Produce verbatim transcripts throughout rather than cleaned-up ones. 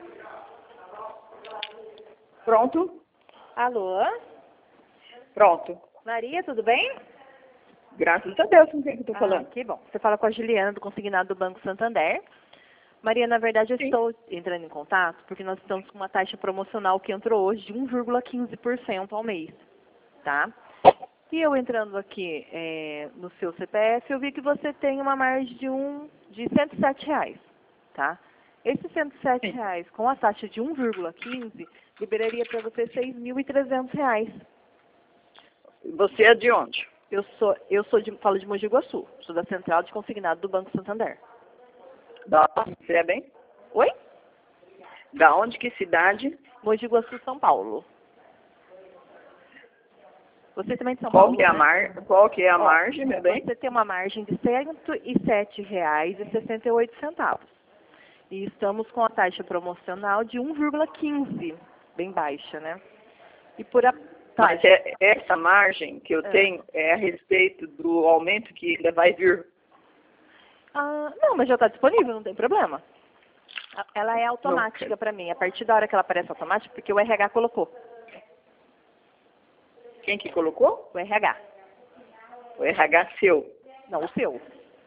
Pronto? Alô? Pronto. Maria, tudo bem? Graças a Deus com quem que eu tô Ah, falando. que bom. Você fala com a Juliana, do consignado do Banco Santander. Maria, na verdade, eu Sim. estou entrando em contato porque nós estamos com uma taxa promocional que entrou hoje de um vírgula quinze por cento ao mês, tá? E eu entrando aqui é, no seu C P F, eu vi que você tem uma margem de, um, de cento e sete reais, tá? Esses cento e sete reais, com a taxa de um vírgula quinze, liberaria para você seis mil e trezentos reais. Você é de onde? Eu sou, eu sou de, falo de Mogi Guaçu, sou da central de consignado do Banco Santander. Da onde você é bem? Oi? Da onde, que cidade? Mogi Guaçu, São Paulo. Você também é de São Qual Paulo, que é a né? mar... Qual que é a Ó, margem, meu bem? Você tem uma margem de cento e sete reais e sessenta e oito centavos. E estamos com a taxa promocional de um vírgula quinze, bem baixa, né? E por a Mas taxa... é, essa margem que eu É. tenho é a respeito do aumento que ainda vai vir. Ah, não, mas já está disponível, não tem problema. A- Ela é automática Não. para mim, a partir da hora que ela aparece automática, porque o R H colocou. Quem que colocou? O R H. O R H seu. Não, o seu.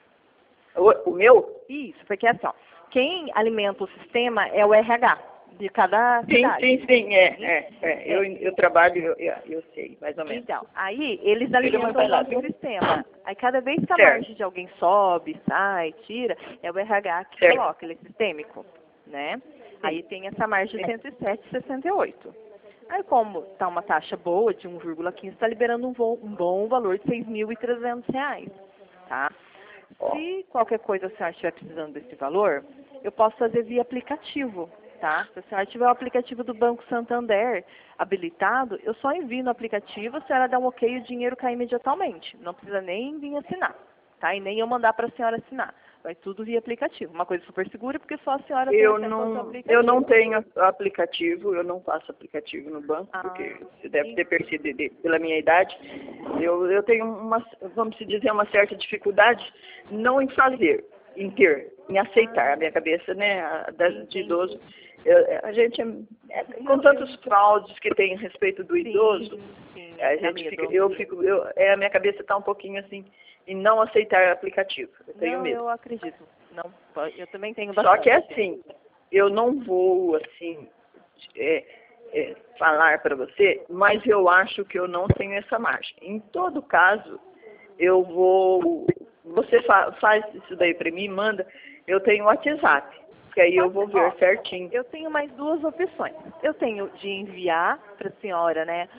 O, o meu? Isso, porque assim, ó, quem alimenta o sistema é o R H de cada Sim, cidade. sim, sim, é, é, é. Eu, eu trabalho, eu, eu, eu sei, mais ou menos. Então, aí eles Fica alimentam mais o lá, nosso viu? sistema. Aí cada vez que a Certo. margem de alguém sobe, sai, tira, é o R H que Certo. coloca, ele é sistêmico, né? Aí tem essa margem de cento e sete e sessenta e oito. Aí como está uma taxa boa de um vírgula quinze, está liberando um, vo- um bom valor de seis mil e trezentos reais, tá? Se qualquer coisa a senhora estiver precisando desse valor, eu posso fazer via aplicativo, tá? Se a senhora tiver o aplicativo do Banco Santander habilitado, eu só envio no aplicativo, a senhora dá um ok e o dinheiro cai imediatamente. Não precisa nem vir assinar, tá? E nem eu mandar para a senhora assinar. Vai tudo via aplicativo. Uma coisa super segura, porque só a senhora tem Eu acesso ao seu não, aplicativo. eu não tenho aplicativo, eu não faço aplicativo no banco, Ah, porque você deve sim. ter percebido de- pela minha idade. Eu, eu tenho uma, vamos se dizer, uma certa dificuldade não em fazer, em ter, em aceitar a minha cabeça, né, a, da, de Entendi. idoso. Eu- a gente, é, é, com tantos fraudes que tem a respeito do idoso, Sim, sim, a dá gente medo. fica, eu fico, eu, é, a minha cabeça está um pouquinho assim, em não aceitar aplicativo. Eu tenho Não, medo. eu acredito. Não, eu também tenho Só bastante. que é assim, eu não vou, assim, é, é, falar para você, mas eu acho que eu não tenho essa margem. Em todo caso, eu vou, você fa faz isso daí para mim, manda, eu tenho WhatsApp, que aí eu vou ver Ó, certinho. Eu tenho mais duas opções. Eu tenho de enviar para a senhora, né,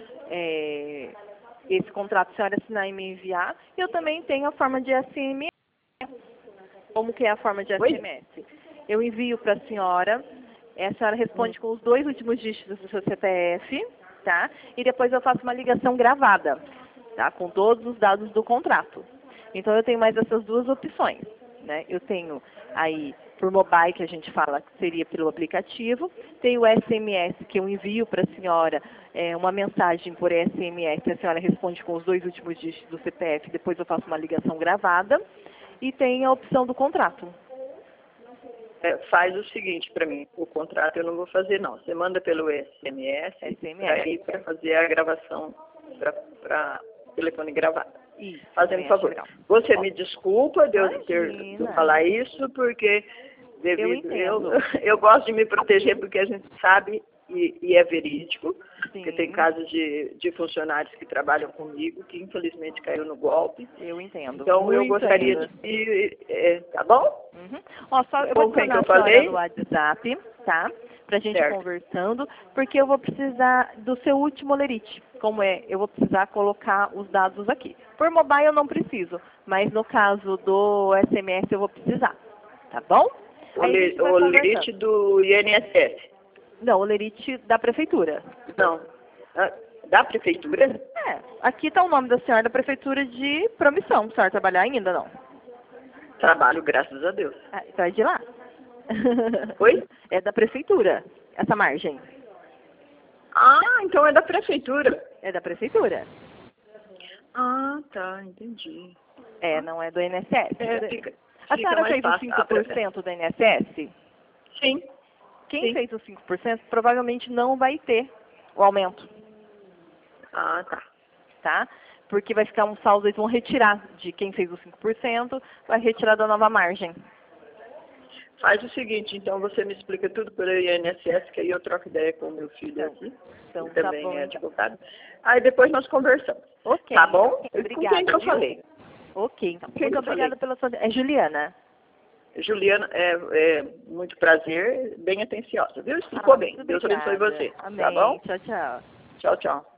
é, esse contrato, a senhora assinar e me enviar. E eu também tenho a forma de S M S. Como que é a forma de Oi? S M S? Eu envio para a senhora, e a senhora responde com os dois últimos dígitos do seu C P F, tá? E depois eu faço uma ligação gravada, tá? Com todos os dados do contrato. Então eu tenho mais essas duas opções, né? Eu tenho aí por mobile, que a gente fala que seria pelo aplicativo, tem o S M S que eu envio para a senhora, é, uma mensagem por S M S, a senhora responde com os dois últimos dígitos do C P F, depois eu faço uma ligação gravada, e tem a opção do contrato. É, faz o seguinte para mim, o contrato eu não vou fazer não, você manda pelo S M S, S M para S. ir para fazer a gravação para telefone gravado. Isso, Fazendo também acho favor. legal. Você me desculpa de eu ter de eu Imagina. falar isso, porque devido, eu, entendo. eu, gosto de me proteger porque a gente sabe e, e é verídico, porque tem Sim, casos de, de funcionários que trabalham comigo que infelizmente caiu no golpe. eu entendo. Então eu Muito gostaria ainda. de. É, tá bom? Uhum. Ó, só eu Com vou quem que adicionar eu a senhora falei? no WhatsApp, tá? Pra gente Certo. conversando, porque eu vou precisar do seu último lerite. Como é? Eu vou precisar colocar os dados aqui. Por mobile eu não preciso, mas no caso do S M S eu vou precisar. Tá bom? O, Aí a le, gente vai o conversando. lerite do I N S S. Não, o lerite da prefeitura. Não. Ah, da prefeitura? É, aqui está o nome da senhora da prefeitura de Promissão. A senhora trabalhar ainda, não? Trabalho, graças a Deus. Ah, então é de lá. Oi? É da prefeitura, essa margem. Ah, então é da prefeitura. É da prefeitura. Ah, tá, entendi. É, não é do I N S S. É, fica, A fica senhora mais fez os fácil. cinco por cento do I N S S? Sim. Quem Sim. fez os cinco por cento provavelmente não vai ter o aumento, Ah, tá. tá? Porque vai ficar um saldo, eles vão retirar de quem fez os cinco por cento, vai retirar da nova margem. Faz o seguinte, então você me explica tudo pelo I N S S, que aí eu troco ideia com o meu filho Então, aqui, então que tá também bom, é então. advogado. Aí depois nós conversamos. Ok, Tá bom? ok, Com obrigada, quem que eu viu? falei? Ok, então. Quem Muito que eu obrigada falei? pela sua... É Juliana. Juliana, é, é muito prazer, bem atenciosa, viu? Explicou Ah, bem. muito Deus abençoe obrigada. você. Amém. Tá bom? Tchau, tchau. Tchau, tchau.